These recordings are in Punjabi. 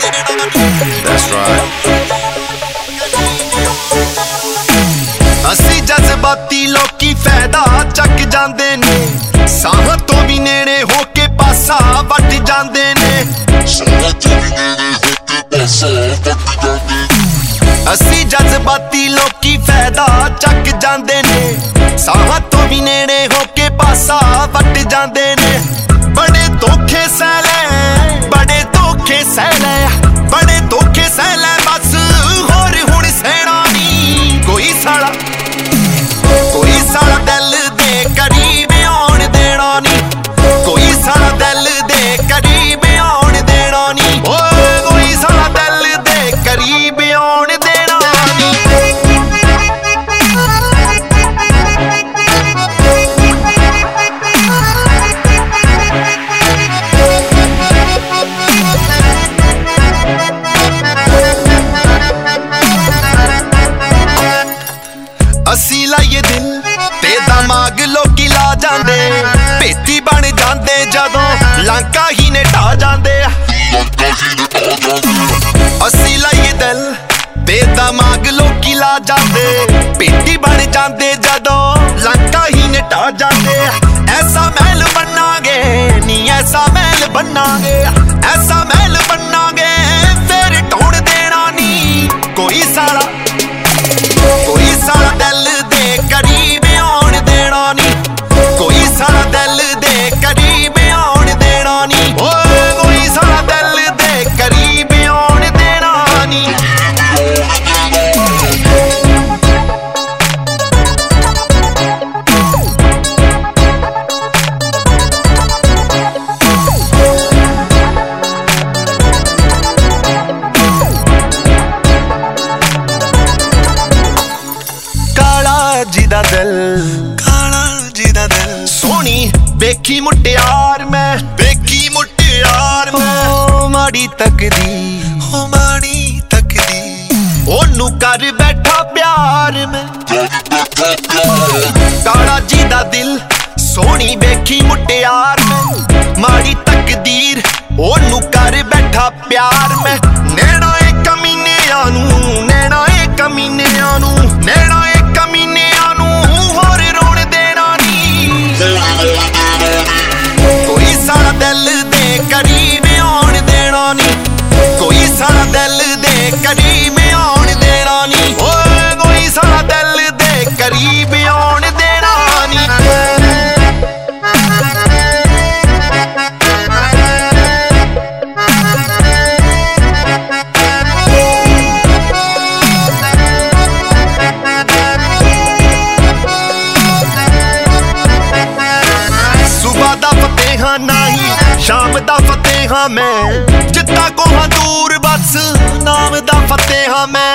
That's right. ਅਸੀਂ ਜਜ਼ਬਾਤੀ ਲੋਕੀ ਫਾਇਦਾ ਚੱਕ ਜਾਂਦੇ ਨੇ, ਸਾਹਾਂ ਤੋਂ ਵੀ ਨੇੜੇ ਹੋ ਕੇ ਪਾਸਾ ਵੱਟ ਜਾਂਦੇ ਨੇ। ਅਸੀਂ ਜਜ਼ਬਾਤੀ ਲੋਕੀ ਫਾਇਦਾ ਚੱਕ ਜਾਂਦੇ ਨੇ, ਸਾਹਾਂ ਤੋਂ ਵੀ ਨੇੜੇ ਹੋ ਕੇ ਪਾਸਾ ਵੱਟ ਜਾਂਦੇ ਨੇ। ਬੜੇ ਧੋਖੇ ਸਹਿ ਲੈ, ਬੜੇ ਧੋਖੇ ਸਹਿ ਲੈ, ਬੜੇ ਧੋਖੇ ਸਹਿ ਲੈ, ਬਸ ਹੋਰ ਹੁਣ ਸਹਿਣਾ ਨੀ। ਕੋਈ ਸਾਲਾ ਦਿਲ ਦੇ ਕਰੀਬ ਆਉਣ ਦੇਣਾ ਨੀ, ਕੋਈ ਸਾਲਾ ਦਿਲ ਦੇ ਕਰੀਬ ਆਉਣ ਦੇਣਾ ਨੀ। ਓਏ ਕੋਈ ਸਾਲਾ ਦਿਲ ਦੇ ਕਰੀਬ ਆਉਣ ਦੇਣਾ ਨੀ। ਅਸੀਂ ਲਾਈਏ ਦਿਲ ਤੇ ਦਿਮਾਗ ਲੋਕੀ ਲਾ ਜਾਂਦੇ, ਭੇਤੀ ਬਣ ਜਾਂਦੇ ਜਦੋਂ ਲਾਂਕਾ ਹੀ ਨੇ ਢਾ ਜਾਂਦੇ। ਅਸੀਂ ਲਾਈਏ ਦਿਲ ਤੇ ਦਿਮਾਗ ਲੋਕੀ ਲਾ ਜਾਂਦੇ, ਭੇਤੀ ਬਣ ਜਾਂਦੇ ਜਦੋਂ ਲਾਂਕਾ ਹੀ ਨੇ ਢਾ ਜਾਂਦੇ। ਐਸਾ ਮਹਿਲ ਬਣਾਂਗੇ ਨੀ, ਐਸਾ ਮਹਿਲ ਬਣਾਂਗੇ, ਐਸਾ ਮਹਿਲ ਬਣਾਂਗੇ, ਫਿਰ ਢੋਣ ਦੇਣਾ ਨੀ। ਕੋਈ ਸਾਲਾ ਦਿਲ ਦੇ ਕਰੀਬ ਆਉਣ ਦੇਣਾ ਨੀ, ਕੋਈ ਸਾਲਾ ਦਿਲ ਦੇ ਕਰੀਬ ਆਉਣ ਦੇਣਾ ਨੀ। ਓਏ ਕੋਈ ਸਾਲਾ ਦਿਲ ਦੇ ਕਰੀਬ ਆਉਣ ਦੇਣਾ ਨੀ। ਜਿਹਦਾ ਦਿਲ, ਕਾਲਾ ਜਿਹਦਾ ਦਿਲ, ਸੋਹਣੀ ਵੇਖੀ ਮੁਟਿਆਰ ਮੈਂ, ਵੇਖੀ ਮੁਟਿਆਰ ਮੈਂ। ਓ ਮਾੜੀ ਤੱਕਦੀ, ਓ ਮਾੜੀ ਤੱਕਦੀ, ਉਹਨੂੰ ਕਰ ਬੈਠਾ ਪਿਆਰ ਮੈਂ। ਕਾਲਾ ਜਿਹਦਾ ਦਿਲ, ਸੋਹਣੀ ਵੇਖੀ ਮੁਟਿਆਰ ਮੈਂ, ਮਾੜੀ ਤਕਦੀਰ, ਉਹਨੂੰ ਕਰ ਬੈਠਾ ਪਿਆਰ ਮੈਂ। ਨੈਣਾ ਏ ਕਮੀਨਿਆਂ ਨੂੰ, ਨੈਣਾ ਏ ਕਮੀਨਿਆਂ ਨੂੰ, ਨੈਣਾ ਏ ਕਮੀਨਿਆਂ ਨੂੰ, ਹੋਰ ਰੋਣ ਦੇਣਾ ਨੀ। ਕੋਈ ਸਾਲਾ ਦਿਲ ਦੇ ਕਰੀਬ ਆਉਣ ਦੇਣਾ ਨੀ, ਕੋਈ ਸਾਲਾ ਦਿਲ ਦੇ ਕਰੀਬ ਆਉਣ ਦੇਣਾ ਨੀ। ਓਏ ਕੋਈ ਸਾਲਾ ਦਿਲ ਦੇ ਕਰੀਬ ਆਉਣ ਦੇਣਾ ਨੀ। ਨਹੀਂ ਸ਼ਾਮ ਦਾ ਫਤਿਹ ਹਾਂ ਮੈਂ, ਜਿੱਦਾਂ ਕੋਹਾਂ ਦੂਰ ਬਸ ਨਾਮ ਦਾ ਫਤਿਹ ਹਾਂ ਮੈਂ।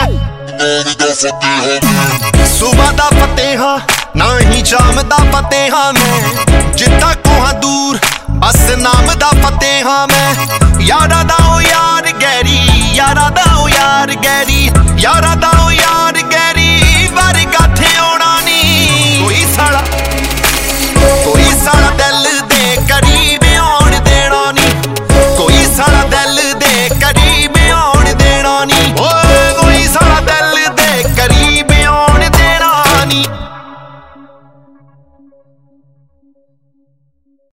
ਸੁਬਹ ਦਾ ਫਤਿਹ ਹਾਂ ਨਹੀਂ ਸ਼ਾਮ ਦਾ ਫਤਿਹ ਹਾਂ ਮੈਂ, ਜਿੱਦਾਂ ਕੋਹਾਂ ਦੂਰ ਬਸ ਨਾਮ ਦਾ ਫਤਿਹ ਹਾਂ ਮੈਂ। ਯਾਰਾਂ ਦਾ ਓ ਯਾਰ ਗੈਰੀ, ਯਾਰਾਂ ਦਾ ਓ ਯਾਰ ਗੈਰੀ, ਯਾਰਾਂ ਦਾ ਓ ਯਾਰ ਗੈਰੀ, ਵਰਗਾ ਥੇ ਆਉਣਾ ਨੀ। ਕੋਈ ਸਾਲਾ ਦਿਲ ਦੇ ਕਰੀਬ ਆਉਣ ਦੇਣਾ ਨੀ, ਕੋਈ ਸਾਲਾ ਦਿਲ ਦੇ ਕਰੀਬ ਆਉਣ ਦੇਣਾ ਨੀ। ਓਏ ਕੋਈ ਸਾਲਾ ਦਿਲ ਦੇ ਕਰੀਬ ਆਉਣ ਦੇਣਾ ਨੀ।